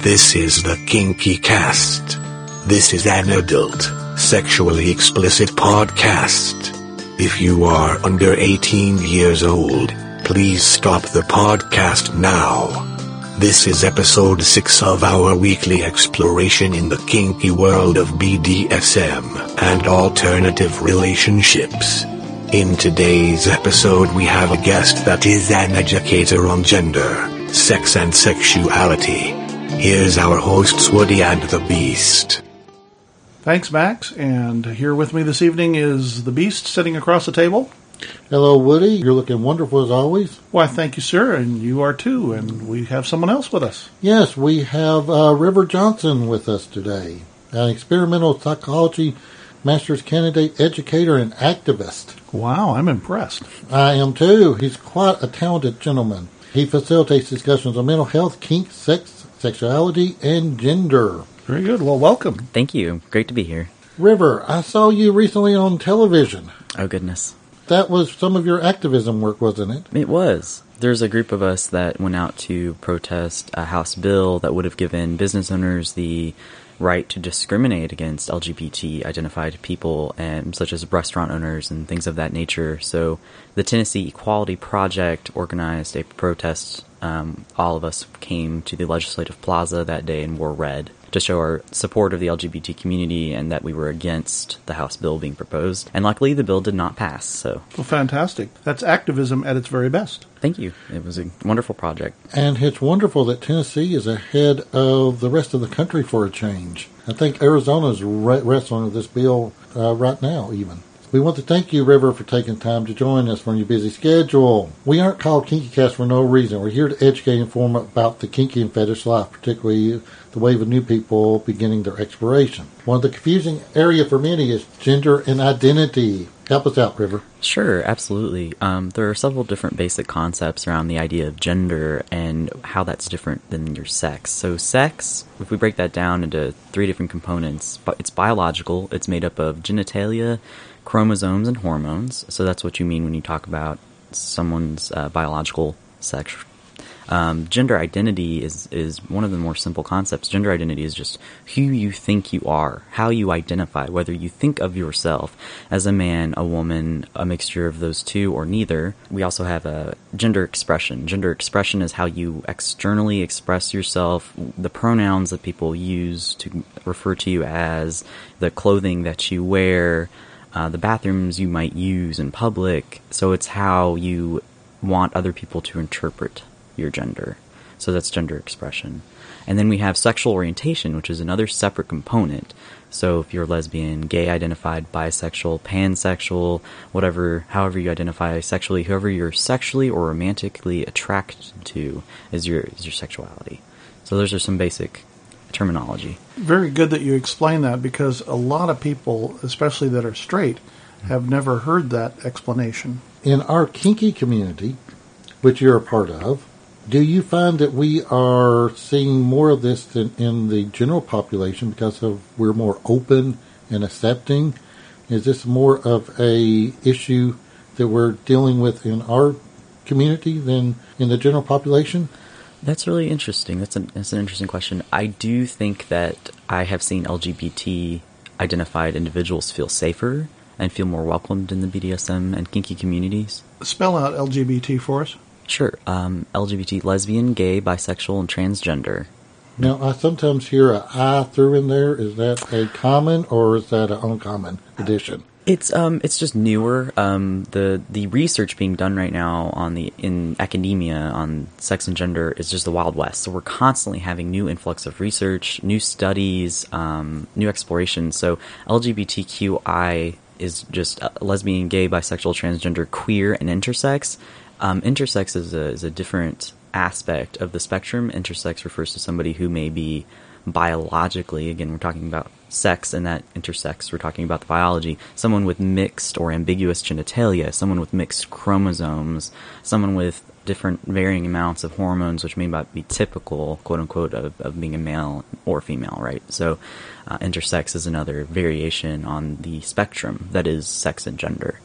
This is the Kinky Cast. This is an adult, sexually explicit podcast. If you are under 18 years old, please stop the podcast now. This is episode 6 of our weekly exploration in the kinky world of BDSM and alternative relationships. In today's episode we have a guest that is an educator on gender, sex and sexuality. Here's our hosts Woody and the Beast. Thanks, Max. And here with me this evening is the Beast sitting across the table. Hello, Woody. You're looking wonderful as always. Why, thank you, sir. And you are too. And we have someone else with us. Yes, we have River Johnson with us today, an experimental psychology master's candidate, educator, and activist. Wow, I'm impressed. I am too. He's quite a talented gentleman. He facilitates discussions on mental health, kink, sex, sexuality, and gender. Very good. Well, welcome. Thank you. Great to be here. River, I saw you recently on television. Oh, goodness. That was some of your activism work, wasn't it? It was. There's a group of us that went out to protest a House bill that would have given business owners the right to discriminate against LGBT-identified people, and such as restaurant owners and things of that nature. So the Tennessee Equality Project organized a protest. All of us came to the Legislative Plaza that day and wore red to show our support of the LGBT community and that we were against the House bill being proposed. And luckily, the bill did not pass. So, well, fantastic. That's activism at its very best. Thank you. It was a wonderful project. And it's wonderful that Tennessee is ahead of the rest of the country for a change. I think Arizona is wrestling with this bill right now, even. We want to thank you, River, for taking time to join us from your busy schedule. We aren't called KinkyCast for no reason. We're here to educate and inform about the kinky and fetish life, particularly the wave of new people beginning their exploration. One of the confusing area for many is gender and identity. Help us out, River. Sure, absolutely. There are several different basic concepts around the idea of gender and how that's different than your sex. So sex, if we break that down into 3 different components, it's biological. It's made up of genitalia, chromosomes, and hormones. So that's what you mean when you talk about someone's biological sex. Gender identity is one of the more simple concepts. Gender identity is just who you think you are, how you identify, whether you think of yourself as a man, a woman, a mixture of those two, or neither. We also have a gender expression. Gender expression is how you externally express yourself, the pronouns that people use to refer to you as, the clothing that you wear, the bathrooms you might use in public. So it's how you want other people to interpret your gender. So that's gender expression. And then we have sexual orientation, which is another separate component. So if you're lesbian, gay identified, bisexual, pansexual, however you identify sexually, whoever you're sexually or romantically attracted to is your sexuality. So those are some basic terminology. Very good that you explain that, because a lot of people, especially that are straight, have never heard that explanation. In our kinky community, which you're a part of, do you find that we are seeing more of this than in the general population because we're more open and accepting? Is this more of a issue that we're dealing with in our community than in the general population? That's really interesting. That's an interesting question. I do think that I have seen LGBT-identified individuals feel safer and feel more welcomed in the BDSM and kinky communities. Spell out LGBT for us. Sure. LGBT, lesbian, gay, bisexual, and transgender. Now, I sometimes hear an I through in there. Is that a common or is that an uncommon addition? It's just newer. The research being done right now in academia on sex and gender is just the Wild West. So we're constantly having new influx of research, new studies, new exploration. So LGBTQI is just lesbian, gay, bisexual, transgender, queer, and intersex. Intersex is a different aspect of the spectrum. Intersex refers to somebody who may be biologically, again, we're talking about sex, and that intersex, we're talking about the biology, someone with mixed or ambiguous genitalia, someone with mixed chromosomes, someone with different varying amounts of hormones, which may not be typical, quote-unquote, of being a male or female, right? So intersex is another variation on the spectrum that is sex and gender.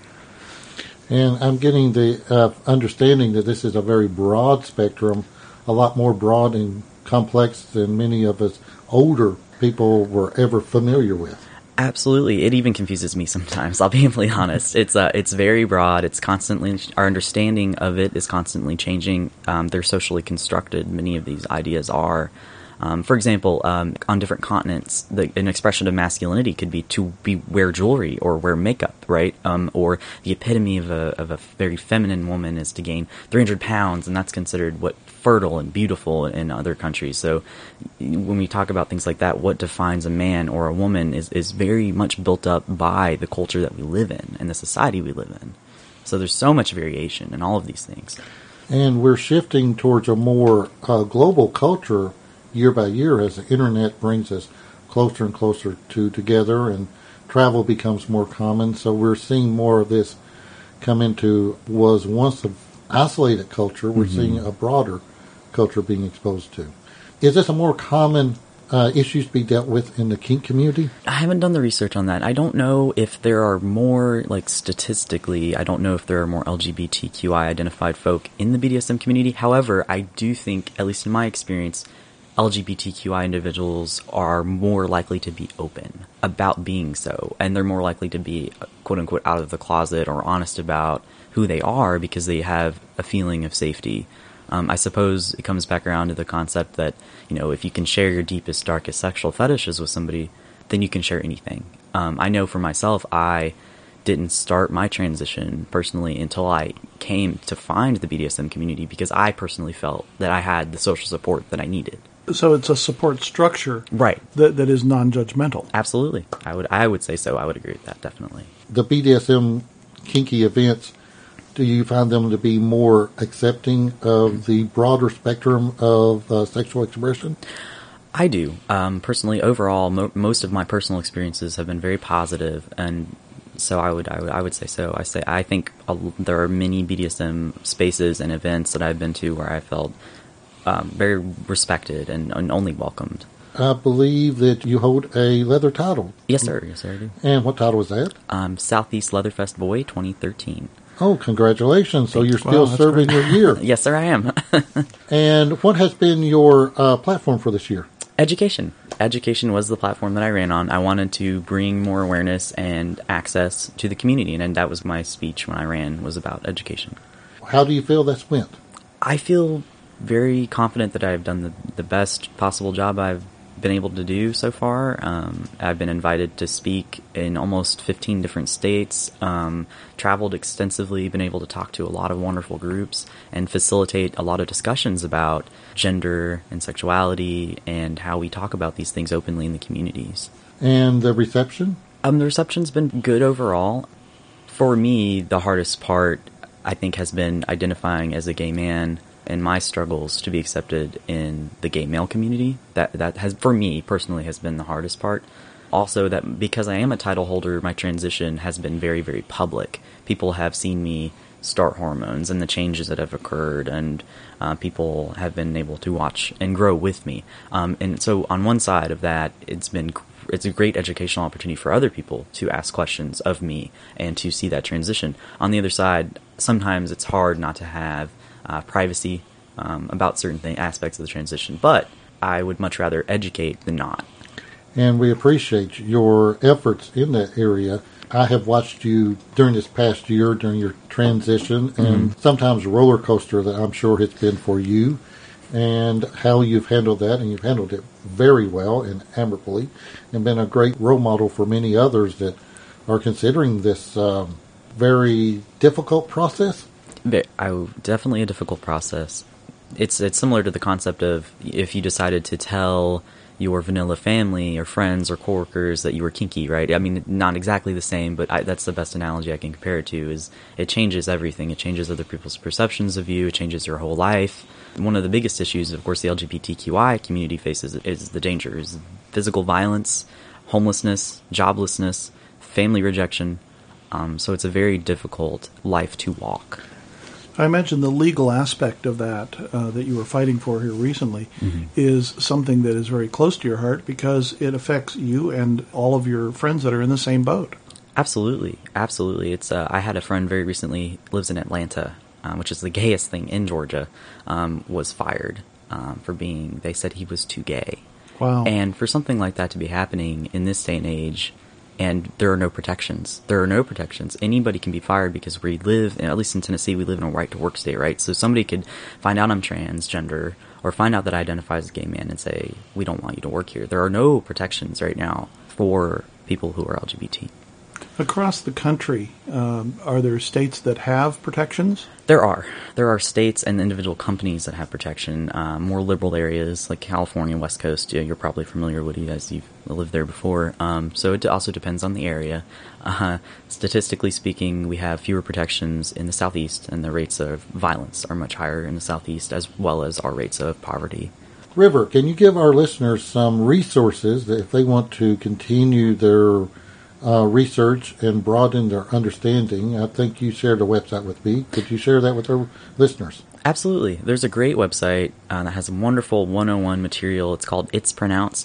And I'm getting the understanding that this is a very broad spectrum, a lot more broad in complex than many of us older people were ever familiar with. Absolutely. It even confuses me sometimes. I'll be completely honest. It's very broad. It's constantly, our understanding of it is constantly changing. They're socially constructed. Many of these ideas are. For example, on different continents, an expression of masculinity could be to wear jewelry or wear makeup, right? Or the epitome of a very feminine woman is to gain 300 pounds, and that's considered fertile and beautiful in other countries. So when we talk about things like that, what defines a man or a woman is very much built up by the culture that we live in and the society we live in. So there's so much variation in all of these things. And we're shifting towards a more global culture year by year as the internet brings us closer and closer together, and travel becomes more common. So we're seeing more of this come into was once an isolated culture. We're seeing a broader culture being exposed to. Is this a more common issues to be dealt with in the kink community? I haven't done the research on that. I don't know if there are more, statistically, I don't know if there are more LGBTQI identified folk in the BDSM community. However, I do think, at least in my experience, LGBTQI individuals are more likely to be open about being so, and they're more likely to be, quote-unquote, out of the closet or honest about who they are because they have a feeling of safety. I suppose it comes back around to the concept that, if you can share your deepest, darkest sexual fetishes with somebody, then you can share anything. I know for myself, I didn't start my transition personally until I came to find the BDSM community because I personally felt that I had the social support that I needed. So it's a support structure, right? That is non-judgmental. Absolutely, I would say so. I would agree with that, definitely. The BDSM kinky events, do you find them to be more accepting of the broader spectrum of sexual expression? I do. Personally, overall, most of my personal experiences have been very positive, and so I would say so. I think there are many BDSM spaces and events that I've been to where I felt very respected and only welcomed. I believe that you hold a leather title. Yes, sir. Yes, sir, I do. And what title was that? Southeast Leatherfest Boy 2013. Oh, congratulations. So you're still serving your year. Yes, sir, I am. And what has been your platform for this year? Education. Education was the platform that I ran on. I wanted to bring more awareness and access to the community, and that was my speech when I ran, was about education. How do you feel that's went? I feel very confident that I've done the best possible job I've been able to do so far. I've been invited to speak in almost 15 different states, traveled extensively, been able to talk to a lot of wonderful groups, and facilitate a lot of discussions about gender and sexuality and how we talk about these things openly in the communities. And the reception? The reception's been good overall. For me, the hardest part, I think, has been identifying as a gay man and my struggles to be accepted in the gay male community. That has, for me personally, has been the hardest part. Also, that because I am a title holder, my transition has been very, very public. People have seen me start hormones and the changes that have occurred, and people have been able to watch and grow with me. And so on one side of that, it's a great educational opportunity for other people to ask questions of me and to see that transition. On the other side, sometimes it's hard not to have privacy about certain aspects of the transition, but I would much rather educate than not. And we appreciate your efforts in that area. I have watched you during this past year, during your transition, and sometimes a roller coaster that I'm sure it's been for you, and how you've handled that, and you've handled it very well and admirably, and been a great role model for many others that are considering this very difficult process. Definitely a difficult process. It's similar to the concept of if you decided to tell your vanilla family or friends or coworkers that you were kinky, right? I mean, not exactly the same, but that's the best analogy I can compare it to, is it changes everything. It changes other people's perceptions of you. It changes your whole life. One of the biggest issues, of course, the LGBTQI community faces is the dangers: physical violence, homelessness, joblessness, family rejection. So it's a very difficult life to walk. I imagine the legal aspect of that that you were fighting for here recently is something that is very close to your heart because it affects you and all of your friends that are in the same boat. Absolutely. Absolutely. It's I had a friend very recently, lives in Atlanta, which is the gayest thing in Georgia, was fired they said he was too gay. Wow. And for something like that to be happening in this day and age, and there are no protections. Anybody can be fired because we live, at least in Tennessee, we live in a right-to-work state, right? So somebody could find out I'm transgender or find out that I identify as a gay man and say, we don't want you to work here. There are no protections right now for people who are LGBT. Across the country, are there states that have protections? There are states and individual companies that have protection. More liberal areas like California, West Coast. You're probably familiar with it as you've lived there before. So it also depends on the area. Statistically speaking, we have fewer protections in the Southeast, and the rates of violence are much higher in the Southeast, as well as our rates of poverty. River, can you give our listeners some resources that if they want to continue their research and broaden their understanding? I think you shared a website with me. Could you share that with our listeners? Absolutely. There's a great website that has wonderful 101 material. It's called It's Pronounced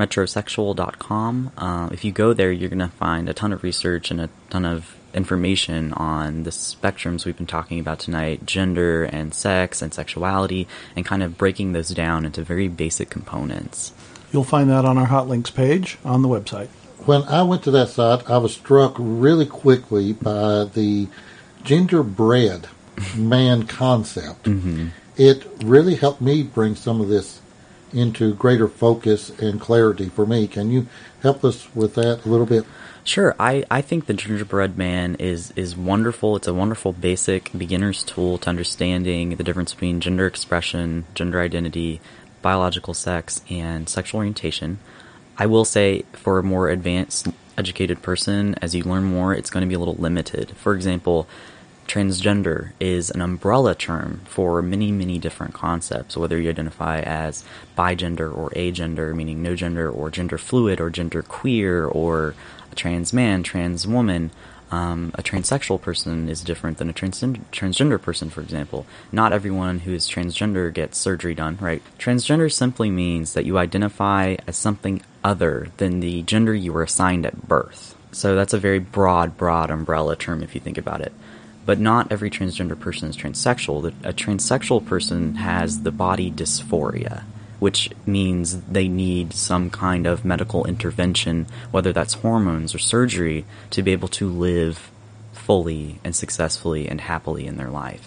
Metrosexual.com. If you go there, you're going to find a ton of research and a ton of information on the spectrums we've been talking about tonight, gender and sex and sexuality, and kind of breaking those down into very basic components. You'll find that on our Hot Links page on the website. When I went to that site, I was struck really quickly by the genderbread man concept. Mm-hmm. It really helped me bring some of this into greater focus and clarity for me. Can you help us with that a little bit? Sure. I think the gingerbread man is wonderful. It's a wonderful basic beginner's tool to understanding the difference between gender expression, gender identity, biological sex, and sexual orientation. I will say for a more advanced, educated person, as you learn more, it's going to be a little limited. For example, transgender is an umbrella term for many, many different concepts, whether you identify as bigender or agender, meaning no gender, or gender fluid or gender queer, or a trans man, trans woman. A transsexual person is different than a transgender person, for example. Not everyone who is transgender gets surgery done, right? Transgender simply means that you identify as something other than the gender you were assigned at birth. So that's a very broad umbrella term if you think about it. But not every transgender person is transsexual. A transsexual person has the body dysphoria, which means they need some kind of medical intervention, whether that's hormones or surgery, to be able to live fully and successfully and happily in their life.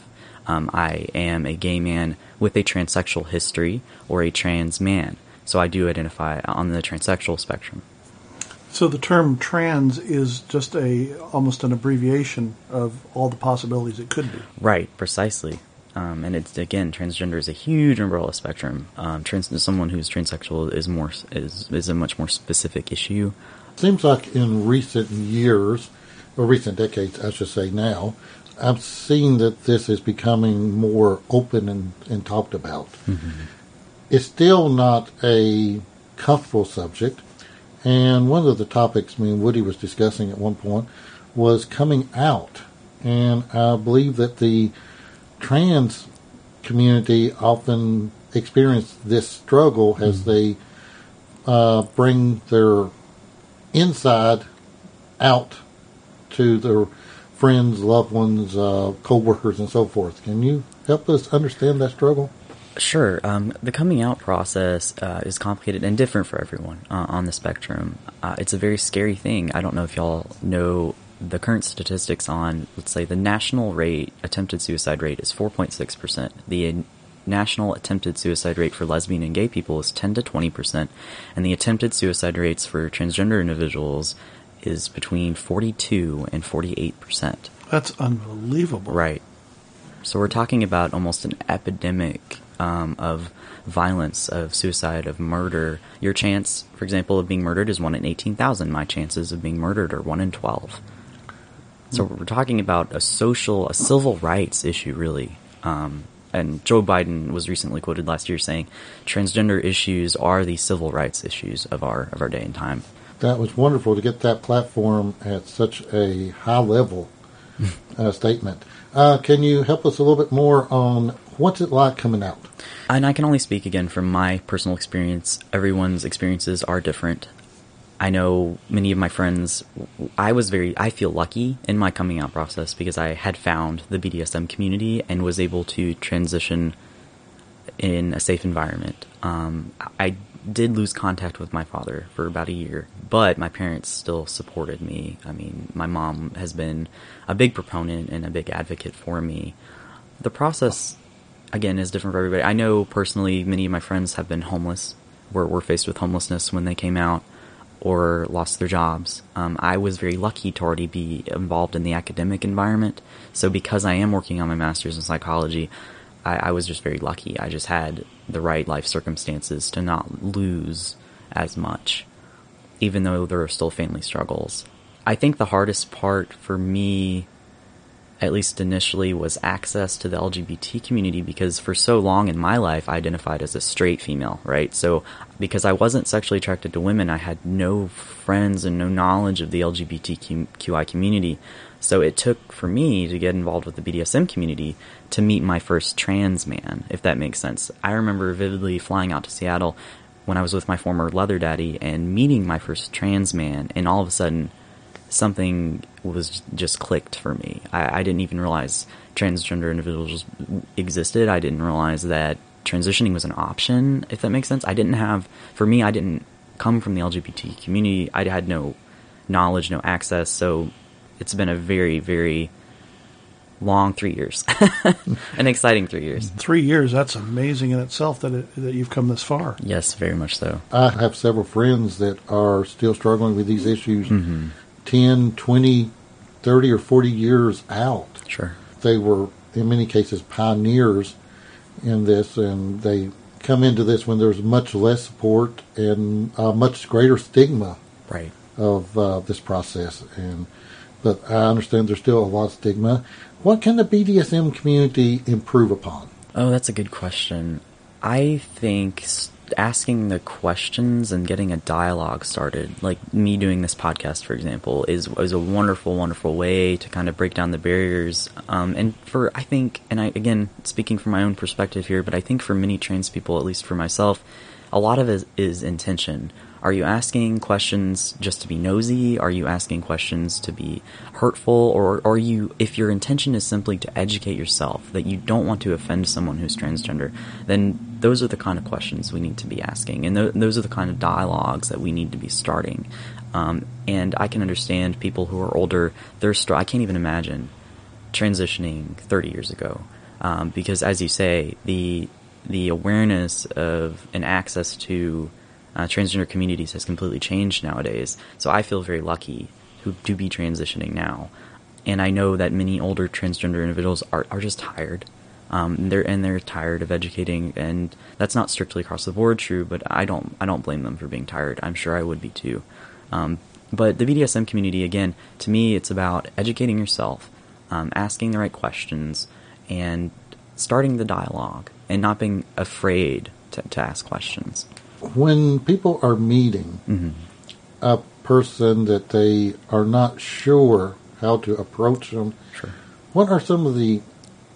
I am a gay man with a transsexual history, or a trans man, so I do identify on the transsexual spectrum. So the term trans is just almost an abbreviation of all the possibilities it could be. Right, precisely. And it's, again, transgender is a huge umbrella spectrum. Someone who's transsexual is a much more specific issue. Seems like in recent years, or recent decades, I should say now, I've seen that this is becoming more open and talked about. Mm-hmm. It's still not a comfortable subject. And one of the topics Woody was discussing at one point was coming out. And I believe that the trans community often experience this struggle as they bring their inside out to their friends, loved ones, co-workers, and so forth. Can you help us understand that struggle? Sure. The coming out process is complicated and different for everyone on the spectrum. It's a very scary thing. I don't know if y'all know the current statistics on, let's say, the national attempted suicide rate is 4.6%. The national attempted suicide rate for lesbian and gay people is 10 to 20%, and the attempted suicide rates for transgender individuals is between 42 and 48%. That's unbelievable. Right. So we're talking about almost an epidemic of violence, of suicide, of murder. Your chance, for example, of being murdered is 1 in 18,000. My chances of being murdered are 1 in 12. So we're talking about a civil rights issue, really. And Joe Biden was recently quoted last year saying, transgender issues are the civil rights issues of our day and time. That was wonderful to get that platform at such a high level statement. Can you help us a little bit more on what's it like coming out? And I can only speak again from my personal experience. Everyone's experiences are different. I know many of my friends, I feel lucky in my coming out process because I had found the BDSM community and was able to transition in a safe environment. I did lose contact with my father for about a year, but my parents still supported me. I mean, my mom has been a big proponent and a big advocate for me. The process, again, is different for everybody. I know personally many of my friends have been homeless, were faced with homelessness when they came out, or lost their jobs. I was very lucky to already be involved in the academic environment, so because I am working on my master's in psychology, I was just very lucky. I just had the right life circumstances to not lose as much, even though there are still family struggles. I think the hardest part for me, at least initially, was access to the LGBT community, because for so long in my life I identified as a straight female, right? So because I wasn't sexually attracted to women, I had no friends and no knowledge of the LGBTQI community. So it took for me to get involved with the BDSM community to meet my first trans man, if that makes sense. I remember vividly flying out to Seattle when I was with my former leather daddy and meeting my first trans man, and all of a sudden something was just clicked for me. I didn't even realize transgender individuals existed. I didn't realize that transitioning was an option, if that makes sense. I didn't come from the LGBT community. I had no knowledge, no access, so it's been a very, very long 3 years. An exciting 3 years. 3 years, that's amazing in itself that you've come this far. Yes, very much so. I have several friends that are still struggling with these issues 10, 20, 30, or 40 years out. Sure. They were, in many cases, pioneers in this, and they come into this when there's much less support and a much greater stigma Right. of this process. But I understand there's still a lot of stigma. What can the BDSM community improve upon? Oh, that's a good question. I think asking the questions and getting a dialogue started, like me doing this podcast, for example, is a wonderful, wonderful way to kind of break down the barriers. And again, speaking from my own perspective here, but I think for many trans people, at least for myself, a lot of it is intention. Are you asking questions just to be nosy? Are you asking questions to be hurtful? Or are you, if your intention is simply to educate yourself, that you don't want to offend someone who's transgender, then those are the kind of questions we need to be asking. And those are the kind of dialogues that we need to be starting. And I can understand people who are older, I can't even imagine transitioning 30 years ago. Because as you say, the awareness of and access to transgender communities has completely changed nowadays. So I feel very lucky to be transitioning now. And I know that many older transgender individuals are just tired. They're tired of educating, and that's not strictly across the board true, but I don't blame them for being tired. I'm sure I would be too. But the BDSM community, again, to me, it's about educating yourself, asking the right questions, and starting the dialogue, and not being afraid to ask questions. When people are meeting a person that they are not sure how to approach them, Sure. What are some of the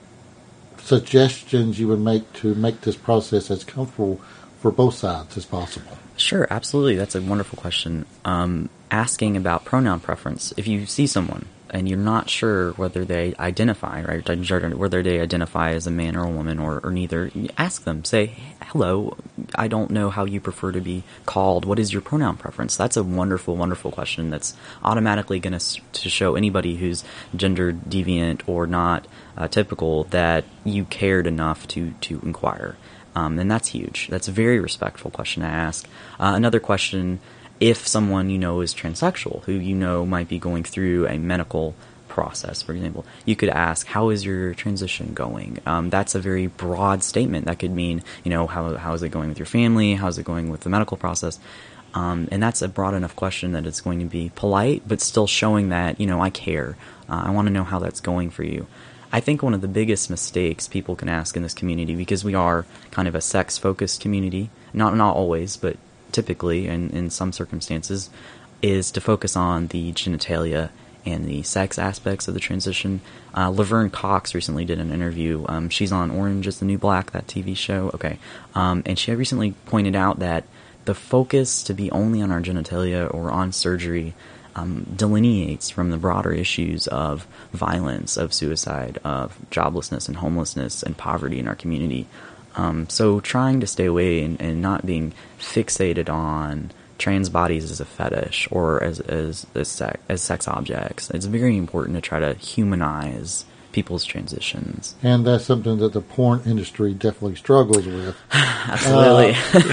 suggestions you would make to make this process as comfortable for both sides as possible? Sure, absolutely. That's a wonderful question. Asking about pronoun preference. If you see someone and you're not sure whether they identify, right, whether they identify as a man or a woman or neither, ask them. Say, hello, I don't know how you prefer to be called. What is your pronoun preference? That's a wonderful, wonderful question that's automatically going to show anybody who's gender deviant or not typical that you cared enough to inquire. And that's huge. That's a very respectful question to ask. Another question, if someone you know is transsexual, who you know might be going through a medical process, for example, you could ask, how is your transition going? That's a very broad statement. That could mean, how is it going with your family? How is it going with the medical process? And that's a broad enough question that it's going to be polite, but still showing that, I care. I want to know how that's going for you. I think one of the biggest mistakes people can ask in this community, because we are kind of a sex-focused community, not always, but typically and in some circumstances, is to focus on the genitalia and the sex aspects of the transition. Laverne Cox recently did an interview. She's on Orange is the New Black, that TV show. Okay. And she recently pointed out that the focus to be only on our genitalia or on surgery delineates from the broader issues of violence, of suicide, of joblessness and homelessness and poverty in our community. So trying to stay away and not being fixated on trans bodies as a fetish or as sex objects. It's very important to try to humanize people's transitions. And that's something that the porn industry definitely struggles with. Absolutely.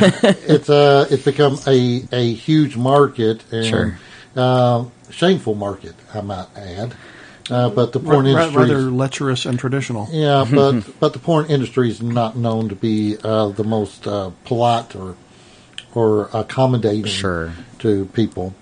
It's become a huge market and Sure. Shameful market, I might add. But the porn industry, rather lecherous and traditional. yeah, but the porn industry is not known to be the most polite or accommodating Sure. to people.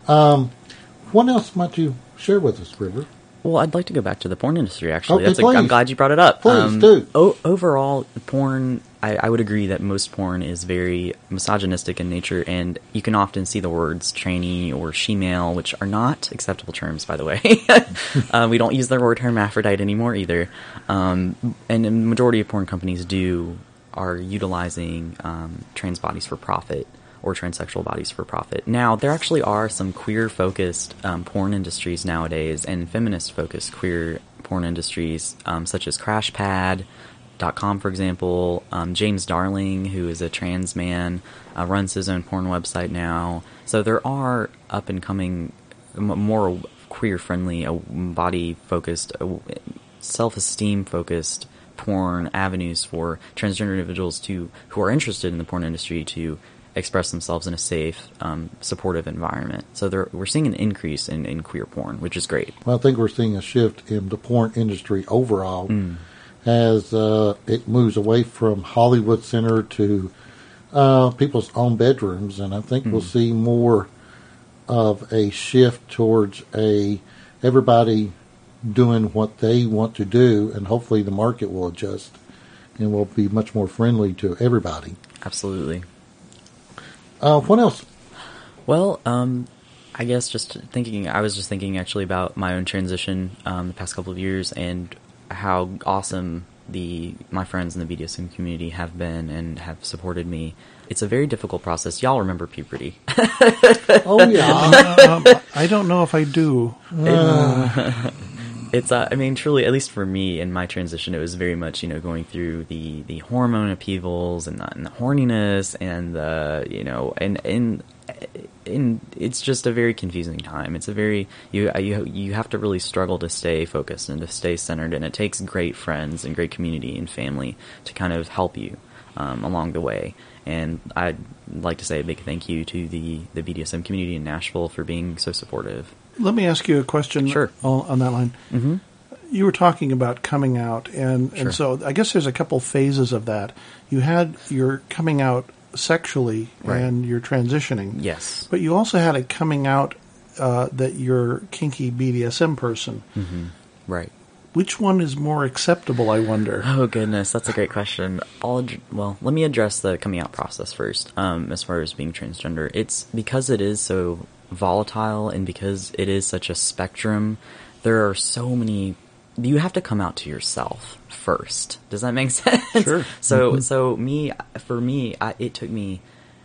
What else might you share with us, River? Well, I'd like to go back to the porn industry, actually. Okay, I'm please. glad you brought it up. Please do. Overall, porn, I would agree that most porn is very misogynistic in nature, and you can often see the words tranny or she-male, which are not acceptable terms, by the way. We don't use the word hermaphrodite anymore, either. And the majority of porn companies are utilizing trans bodies for profit, or transsexual bodies for profit. Now, there actually are some queer-focused porn industries nowadays, and feminist-focused queer porn industries, such as CrashPad.com, for example. James Darling, who is a trans man, runs his own porn website now. So there are up-and-coming, more queer-friendly, body-focused, self-esteem-focused porn avenues for transgender individuals who are interested in the porn industry to express themselves in a safe, supportive environment. So we're seeing an increase in queer porn, which is great. Well, I think we're seeing a shift in the porn industry overall as it moves away from Hollywood Center to people's own bedrooms, and I think we'll see more of a shift towards everybody doing what they want to do, and hopefully the market will adjust and will be much more friendly to everybody. Absolutely. What else? Well, I guess I was just thinking actually about my own transition the past couple of years and how awesome my friends in the BDSM community have been and have supported me. It's a very difficult process. Y'all remember puberty. Oh, yeah. I don't know if I do. It's, truly, at least for me in my transition, it was very much, going through the hormone upheavals and the horniness and and it's just a very confusing time. It's a very, you have to really struggle to stay focused and to stay centered, and it takes great friends and great community and family to kind of help you along the way. And I'd like to say a big thank you to the BDSM community in Nashville for being so supportive. Let me ask you a question Sure. on that line. Mm-hmm. You were talking about coming out, and Sure. so I guess there's a couple phases of that. You had your coming out sexually Right. and your transitioning. Yes. But you also had a coming out that you're kinky BDSM person. Mm-hmm. Right. Which one is more acceptable, I wonder? Oh, goodness, that's a great question. Let me address the coming out process first. As far as being transgender, it's because it is so volatile and because it is such a spectrum, there are so many. You have to come out to yourself first. Does that make sense? Sure. So, Mm-hmm. so for me, it took me.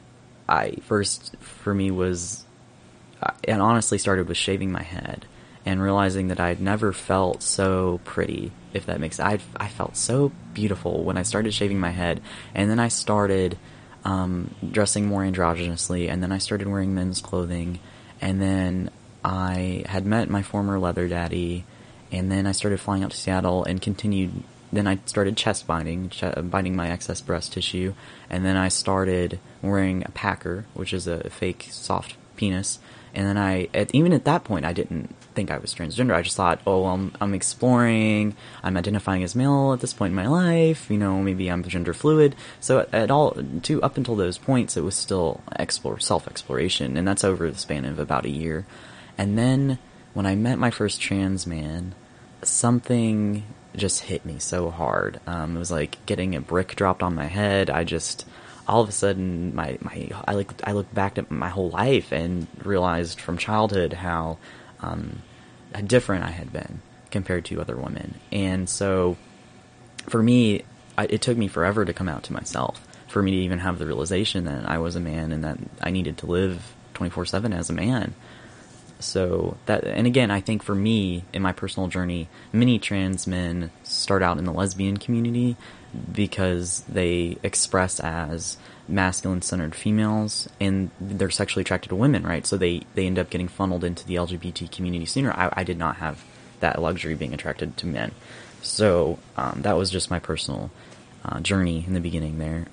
It honestly started with shaving my head and realizing that I'd never felt so pretty, if that makes sense. I felt so beautiful when I started shaving my head, and then I started dressing more androgynously, and then I started wearing men's clothing, and then I had met my former leather daddy, and then I started flying out to Seattle and continued. Then I started chest binding my excess breast tissue, and then I started wearing a packer, which is a fake soft penis. And then even at that point, I didn't think I was transgender. I just thought, I'm exploring, I'm identifying as male at this point in my life, maybe I'm gender fluid. So up until those points, it was still self-exploration, and that's over the span of about a year. And then when I met my first trans man, something just hit me so hard. It was like getting a brick dropped on my head. All of a sudden, I looked back at my whole life and realized from childhood how different I had been compared to other women. And so, for me, it took me forever to come out to myself, for me to even have the realization that I was a man and that I needed to live 24/7 as a man. So that, and again, I think for me, in my personal journey, many trans men start out in the lesbian community because they express as masculine-centered females, and they're sexually attracted to women, right? So they end up getting funneled into the LGBT community sooner. I did not have that luxury being attracted to men. So that was just my personal journey in the beginning there.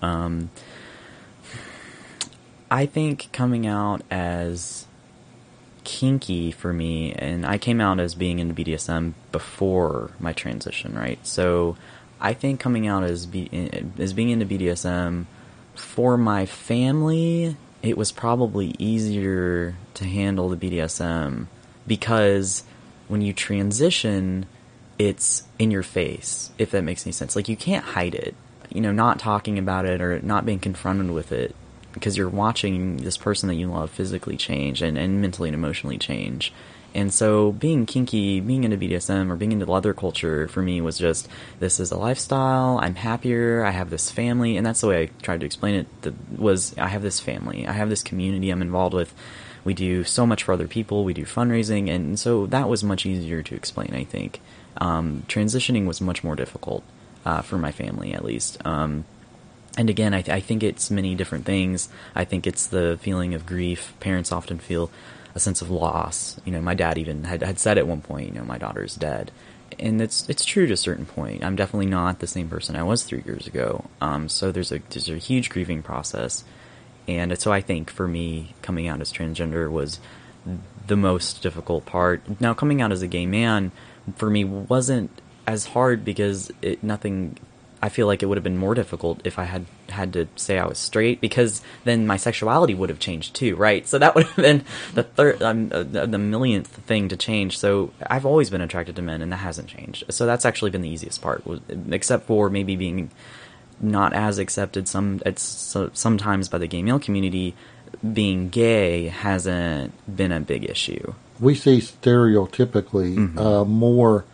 I think coming out as kinky for me, and I came out as being into BDSM before my transition, right? So I think coming out as being into BDSM for my family, it was probably easier to handle the BDSM because when you transition, it's in your face, if that makes any sense. Like, you can't hide it, not talking about it or not being confronted with it, because you're watching this person that you love physically change and mentally and emotionally change. And so being kinky, being into BDSM, or being into leather culture for me was just, this is a lifestyle, I'm happier, I have this family, and that's the way I tried to explain it, I have this family, I have this community I'm involved with, we do so much for other people, we do fundraising, and so that was much easier to explain, I think. Transitioning was much more difficult, for my family at least. And again, I think it's many different things. I think it's the feeling of grief. Parents often feel a sense of loss. My dad even had said at one point, my daughter's dead. And it's true to a certain point. I'm definitely not the same person I was 3 years ago. So there's a huge grieving process. And so I think for me, coming out as transgender was the most difficult part. Now, coming out as a gay man, for me, wasn't as hard because I feel like it would have been more difficult if I had to say I was straight, because then my sexuality would have changed too, right? So that would have been the millionth thing to change. So I've always been attracted to men, and that hasn't changed. So that's actually been the easiest part, except for maybe being not as accepted sometimes by the gay male community. Being gay hasn't been a big issue. We see stereotypically more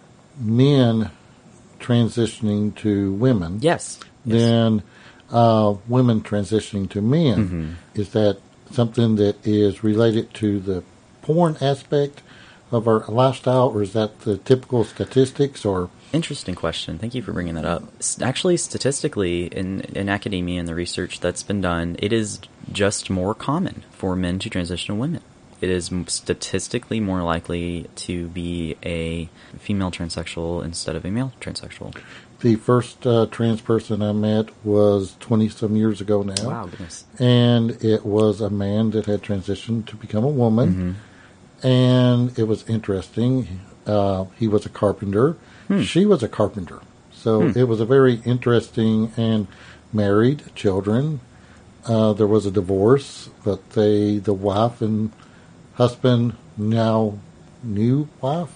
men transitioning to women than women transitioning to men. Mm-hmm. Is that something that is related to the porn aspect of our lifestyle, or is that the typical statistics? Or interesting question. Thank you for bringing that up. Actually, statistically, in academia and the research that's been done, it is just more common for men to transition to women. It is statistically more likely to be a female transsexual instead of a male transsexual. The first trans person I met was 20-some years ago now. Wow, goodness. And it was a man that had transitioned to become a woman. Mm-hmm. And it was interesting. He was a carpenter. She was a carpenter. So it was a very interesting, and married, children. There was a divorce, but the wife and husband, now new wife,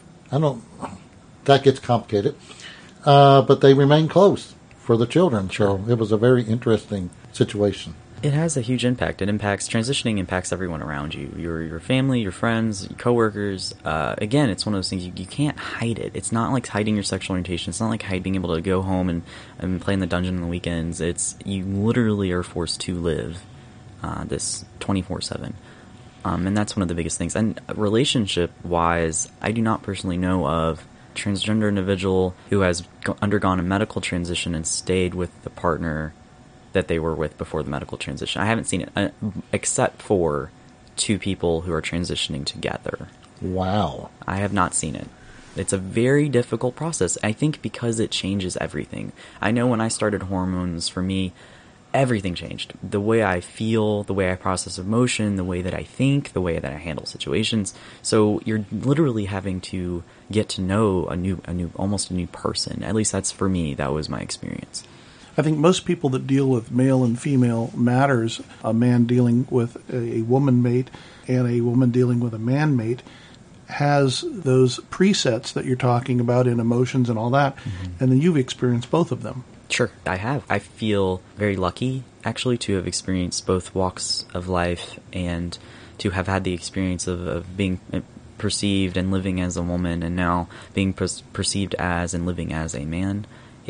that gets complicated. But they remain close for the children. So it was a very interesting situation. It has a huge impact. Transitioning impacts everyone around you. Your family, your friends, your coworkers. Again, it's one of those things, you can't hide it. It's not like hiding your sexual orientation. It's not like being able to go home and play in the dungeon on the weekends. You literally are forced to live this 24/7. And that's one of the biggest things. And relationship-wise, I do not personally know of a transgender individual who has undergone a medical transition and stayed with the partner that they were with before the medical transition. I haven't seen it, except for 2 people who are transitioning together. Wow. I have not seen it. It's a very difficult process, I think, because it changes everything. I know when I started hormones, for me, everything changed. The way I feel, the way I process emotion, the way that I think, the way that I handle situations. So you're literally having to get to know almost a new person. At least that's, for me, that was my experience. I think most people that deal with male and female matters, a man dealing with a woman mate and a woman dealing with a man mate, has those presets that you're talking about in emotions and all that, and then you've experienced both of them. Sure, I have. I feel very lucky, actually, to have experienced both walks of life and to have had the experience of being perceived and living as a woman, and now being perceived as and living as a man.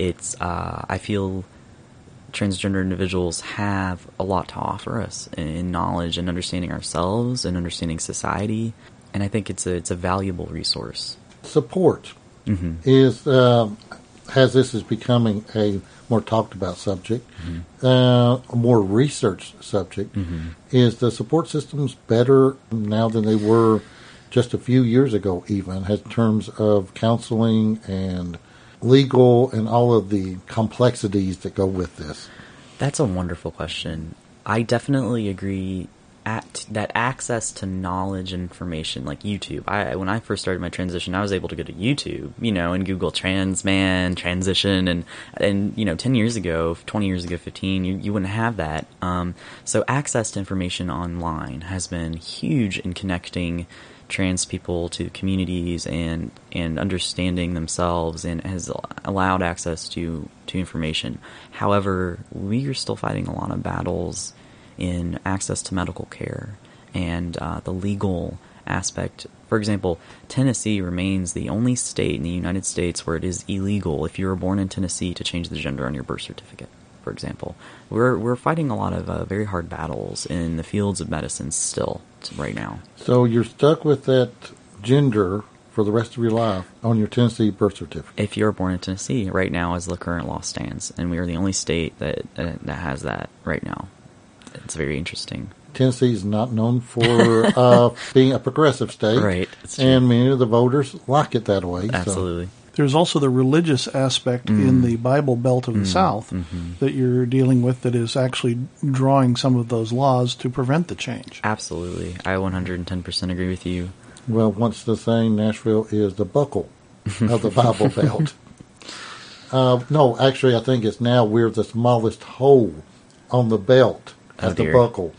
I feel transgender individuals have a lot to offer us in knowledge and understanding ourselves and understanding society. And I think it's a valuable resource. Support is has this as becoming a more talked about subject, a more researched subject. Is the support systems better now than they were just a few years ago, even in terms of counseling and legal and all of the complexities that go with this? That's a wonderful question. I definitely agree that access to knowledge and information, like YouTube. When I first started my transition, I was able to go to YouTube, and Google trans man, transition, and 10 years ago, 20 years ago, 15, you wouldn't have that. So access to information online has been huge in connecting trans people to communities and understanding themselves, and has allowed access to information. However, we are still fighting a lot of battles in access to medical care and the legal aspect. For example, Tennessee remains the only state in the United States where it is illegal if you were born in Tennessee to change the gender on your birth certificate, for example. We're fighting a lot of very hard battles in the fields of medicine still right now. So you're stuck with that gender for the rest of your life on your Tennessee birth certificate? If you're born in Tennessee right now as the current law stands, and we are the only state that has that right now. It's very interesting. Tennessee is not known for being a progressive state. Right. And many of the voters like it that way. Absolutely. So. There's also the religious aspect in the Bible Belt of the South that you're dealing with that is actually drawing some of those laws to prevent the change. Absolutely. I 110% agree with you. Well, once the saying, Nashville is the buckle of the Bible Belt. No, actually, I think it's now we're the smallest hole on the belt at the buckle.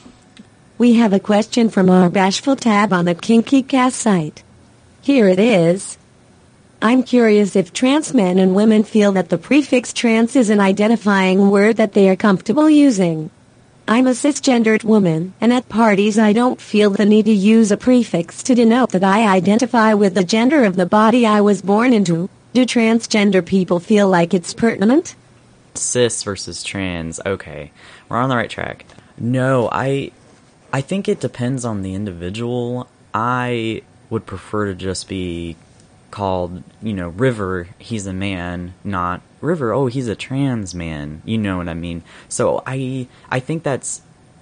We have a question from our Bashful tab on the Kinky Cast site. Here it is. I'm curious if trans men and women feel that the prefix trans is an identifying word that they are comfortable using. I'm a cisgendered woman, and at parties I don't feel the need to use a prefix to denote that I identify with the gender of the body I was born into. Do transgender people feel like it's pertinent? Cis versus trans. Okay, we're on the right track. No, I think it depends on the individual. I would prefer to just be called, River, he's a man, not River, oh, he's a trans man. You know what I mean? So I think that's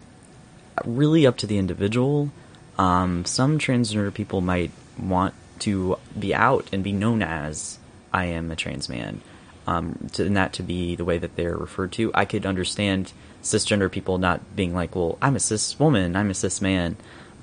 really up to the individual. Some transgender people might want to be out and be known as, I am a trans man. And that to be the way that they're referred to. I could understand cisgender people not being like, well, I'm a cis woman, I'm a cis man.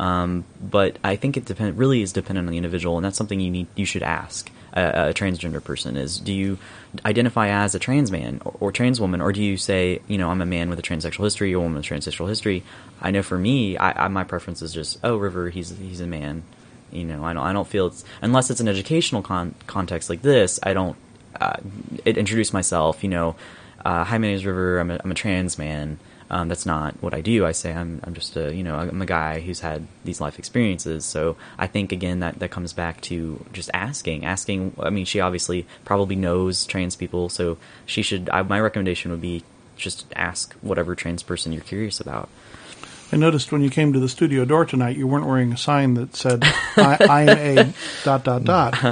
But I think it really is dependent on the individual, and that's something you should ask a transgender person is, do you identify as a trans man or trans woman, or do you say, I'm a man with a transsexual history or a woman with a transsexual history? I know for me, my preference is just, oh, River, he's a man. I don't feel it's, unless it's an educational context like this, I don't introduce myself, hi, my name is River, I'm a trans man. That's not what I do. I say I'm just I'm a guy who's had these life experiences. So I think, again, that comes back to just asking. I mean, she obviously probably knows trans people, so she should, my recommendation would be just ask whatever trans person you're curious about. I noticed when you came to the studio door tonight, you weren't wearing a sign that said, I am a ...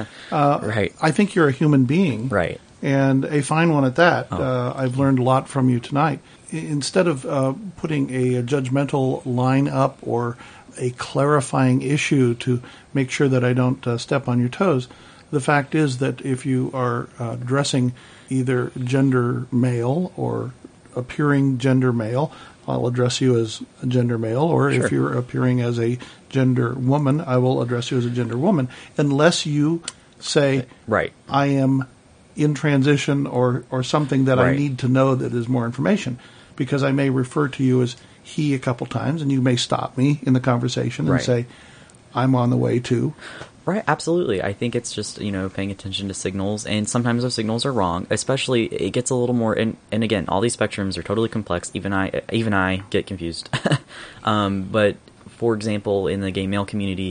Right. I think you're a human being. Right. And a fine one at that. I've learned a lot from you tonight. Instead of putting a judgmental line up or a clarifying issue to make sure that I don't step on your toes, the fact is that if you are dressing either gender male or appearing gender male, I'll address you as a gender male, or Sure. If you're appearing as a gender woman, I will address you as a gender woman, unless you say, Right. I am in transition or something that I Right. need to know that is more information, because I may refer to you as he a couple times, and you may stop me in the conversation and Right. say, I'm on the way to. Right, absolutely. I think it's just, paying attention to signals, and sometimes those signals are wrong, especially it gets a little more, and again, all these spectrums are totally complex. Even I get confused. But for example, in the gay male community,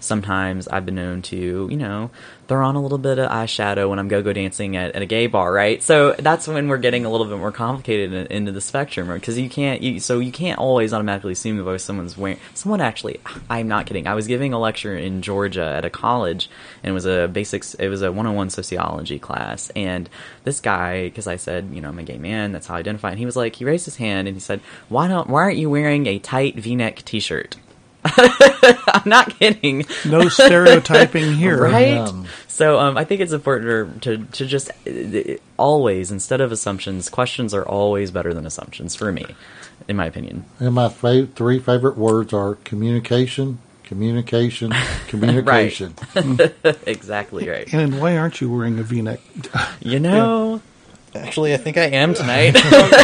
sometimes I've been known to, throw on a little bit of eyeshadow when I'm go-go dancing at a gay bar, right? So that's when we're getting a little bit more complicated into the spectrum, because you can't always automatically assume that someone's wearing. I'm not kidding. I was giving a lecture in Georgia at a college, and it was a 101 sociology class, and this guy, because I said, I'm a gay man, that's how I identify, and he raised his hand and he said, why aren't you wearing a tight V-neck t-shirt? I'm not kidding. No stereotyping here. Right? So I think it's important to just always, instead of assumptions, questions are always better than assumptions for me, in my opinion. And my three favorite words are communication, communication, communication. Exactly right. And why aren't you wearing a V-neck? Actually, I think I am tonight.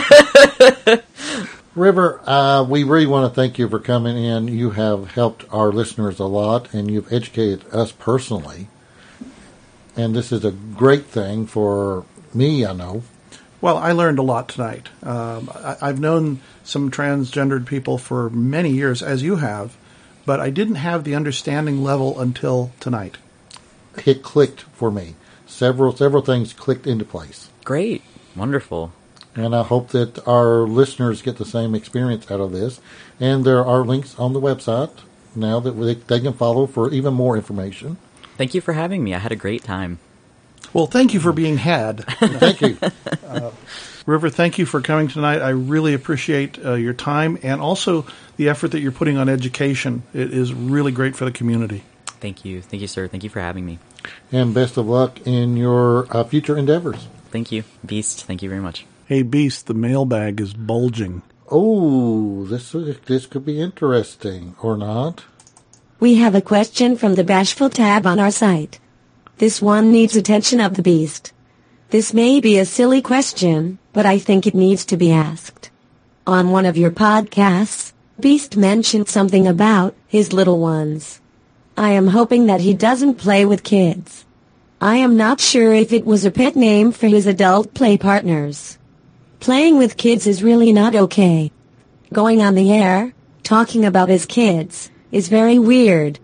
River, we really want to thank you for coming in. You have helped our listeners a lot, and you've educated us personally. And this is a great thing for me, I know. Well, I learned a lot tonight. I've known some transgendered people for many years, as you have, but I didn't have the understanding level until tonight. It clicked for me. Several things clicked into place. Great. Wonderful. And I hope that our listeners get the same experience out of this. And there are links on the website now that they can follow for even more information. Thank you for having me. I had a great time. Well, thank you for being had. Thank you. River, thank you for coming tonight. I really appreciate your time and also the effort that you're putting on education. It is really great for the community. Thank you. Thank you, sir. Thank you for having me. And best of luck in your future endeavors. Thank you. Beast, thank you very much. Hey, Beast, the mailbag is bulging. Oh, this could be interesting, or not? We have a question from the Bashful tab on our site. This one needs attention of the Beast. This may be a silly question, but I think it needs to be asked. On one of your podcasts, Beast mentioned something about his little ones. I am hoping that he doesn't play with kids. I am not sure if it was a pet name for his adult play partners. Playing with kids is really not okay. Going on the air, talking about his kids, is very weird.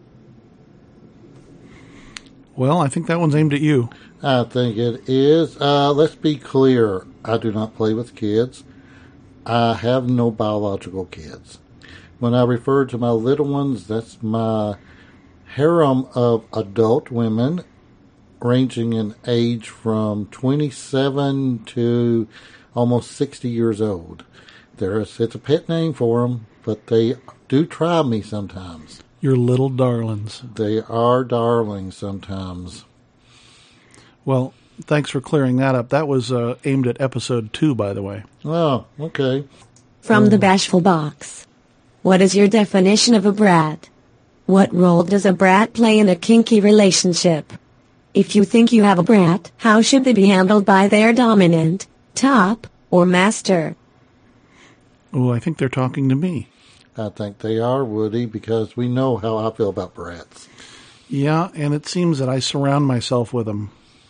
Well, I think that one's aimed at you. I think it is. Let's be clear. I do not play with kids. I have no biological kids. When I refer to my little ones, that's my harem of adult women ranging in age from 27 to almost 60 years old. It's a pet name for them, but they do try me sometimes. Your little darlings. They are darlings sometimes. Well, thanks for clearing that up. That was aimed at episode 2, by the way. Oh, okay. From the Bashful Box. What is your definition of a brat? What role does a brat play in a kinky relationship? If you think you have a brat, how should they be handled by their dominant, top, or master? Oh, I think they're talking to me. I think they are, Woody, because we know how I feel about brats. Yeah, and it seems that I surround myself with them.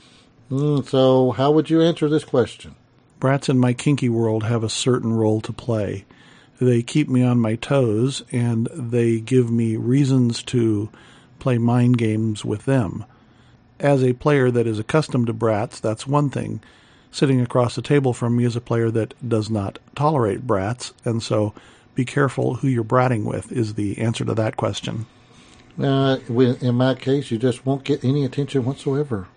So how would you answer this question? Brats in my kinky world have a certain role to play. They keep me on my toes, and they give me reasons to play mind games with them. As a player that is accustomed to brats, that's one thing. Sitting across the table from me is a player that does not tolerate brats, and so be careful who you're bratting with is the answer to that question. In my case, you just won't get any attention whatsoever.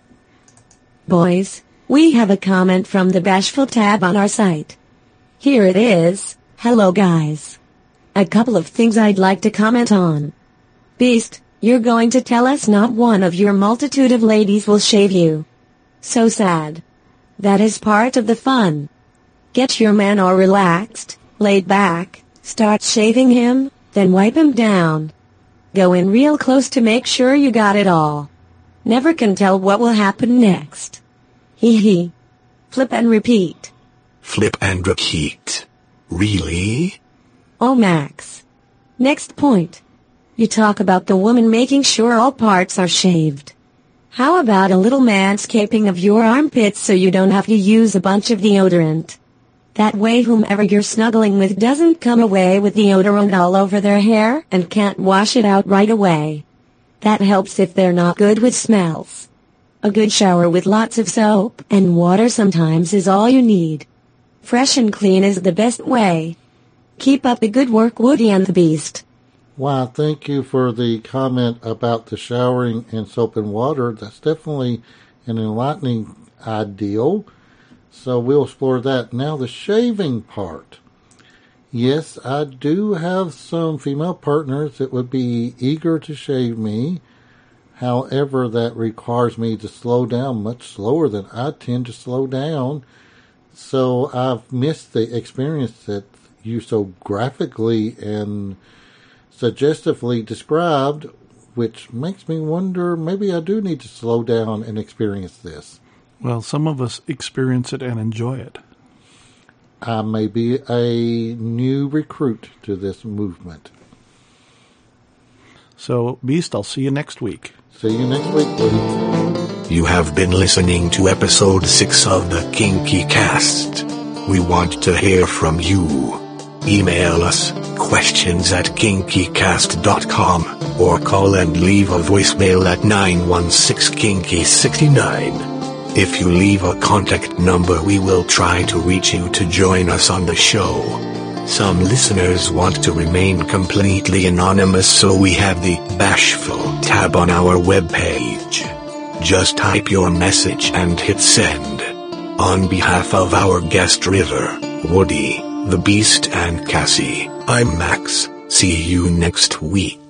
Boys, we have a comment from the Bashful tab on our site. Here it is. Hello guys. A couple of things I'd like to comment on. Beast, you're going to tell us not one of your multitude of ladies will shave you. So sad. That is part of the fun. Get your man all relaxed, laid back, start shaving him, then wipe him down. Go in real close to make sure you got it all. Never can tell what will happen next. Hee hee. Flip and repeat. Flip and repeat. Really? Oh, Max. Next point. You talk about the woman making sure all parts are shaved. How about a little manscaping of your armpits so you don't have to use a bunch of deodorant? That way whomever you're snuggling with doesn't come away with deodorant all over their hair and can't wash it out right away. That helps if they're not good with smells. A good shower with lots of soap and water sometimes is all you need. Fresh and clean is the best way. Keep up the good work, Woody and the Beast. Wow, thank you for the comment about the showering in soap and water. That's definitely an enlightening ideal. So we'll explore that. Now the shaving part. Yes, I do have some female partners that would be eager to shave me. However, that requires me to slow down much slower than I tend to slow down. So I've missed the experience that you so graphically and suggestively described, which makes me wonder, maybe I do need to slow down and experience this. Well, some of us experience it and enjoy it. I may be a new recruit to this movement. So, Beast, I'll see you next week. See you next week, Woody. You have been listening to episode 6 of the Kinky Cast. We want to hear from you. Email us questions@kinkycast.com or call and leave a voicemail at 916-KINKY69. If you leave a contact number, we will try to reach you to join us on the show. Some listeners want to remain completely anonymous, so we have the Bashful tab on our webpage. Just type your message and hit send. On behalf of our guest River, Woody, the Beast and Cassie, I'm Max. See you next week.